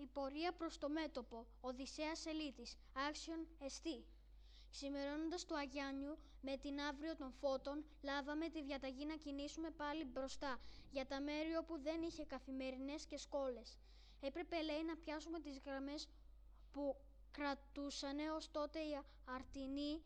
πορεία προς το μέτωπο. Οδυσσέας Ελίτης. Action εστί. Ξημερώνοντας του Αγιάννιου, με την αύριο των φώτων, λάβαμε τη διαταγή να κινήσουμε πάλι μπροστά, για τα μέρη όπου δεν είχε καθημερινές και σκόλες. Έπρεπε, λέει, να πιάσουμε τις γραμμές που κρατούσανε ως τότε οι Αρτινοί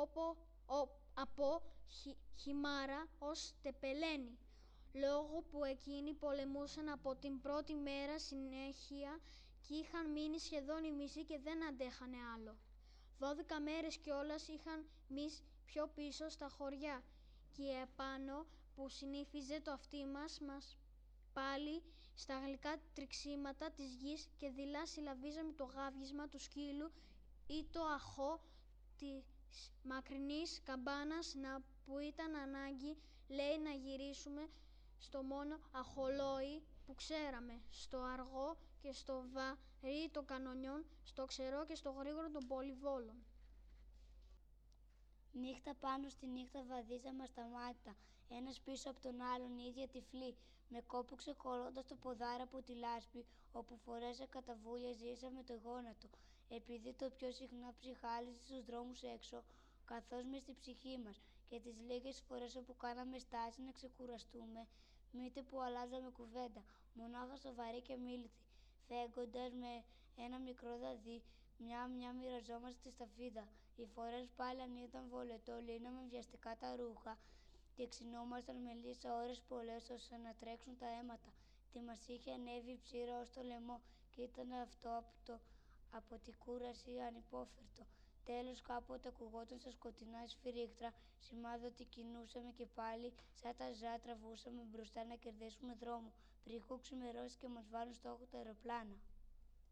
από Χιμάρα ως Τεπελένη, λόγω που εκείνοι πολεμούσαν από την πρώτη μέρα συνέχεια και είχαν μείνει σχεδόν οι μισοί και δεν αντέχανε άλλο. 12 μέρες κιόλας είχαν μείνει πιο πίσω στα χωριά και επάνω που συνήθιζε το αυτί μας πάλι στα γλυκά τριξίματα της γης και δειλά συλλαβίζαμε το γάβγισμα του σκύλου ή το αχώ της μακρινής καμπάνας που ήταν ανάγκη, λέει, να γυρίσουμε στο μόνο αχολόι που ξέραμε, στο αργό και στο βαρύ των κανονιών, στο ξερό και στο γρήγορο των πολυβόλων. Νύχτα πάνω στη νύχτα βαδίζαμε ασταμάτητα, ένας πίσω από τον άλλον, οι ίδιοι τυφλοί, με κόπο ξεκολλώντας το ποδάρι από τη λάσπη, όπου φορές σε καταβούλια ζήσαμε το γόνατο, επειδή το πιο συχνά ψυχάλιζε στους δρόμους έξω, καθώς μες στη ψυχή μας, και τις λίγες φορές όπου κάναμε στάση να ξεκουραστούμε, μήτε που αλλάζαμε κουβέντα, μονάχα σοβαροί και μίλητοι, φέγγοντας με ένα μικρό δαδί, μια μοιραζόμαστε στη σταφίδα. Οι φορές πάλι, αν ήταν βολετό, λύναμε βιαστικά τα ρούχα και ξυνόμασταν με λύσα ώρες πολλές, ώστε να τρέξουν τα αίματα. Τι μας είχε ανέβει η ψήρα ως το λαιμό και ήταν αυτό από την κούραση ανυπόφερτο. Τέλος, κάποτε ακουγόταν στα σκοτεινά σφυρίχτρα, σημάδι ότι κινούσαμε και πάλι σαν τα ζώα τραβούσαμε μπροστά να κερδίσουμε δρόμο, πριν ξημερώσει και μας βάλουν στόχο τα αεροπλάνα.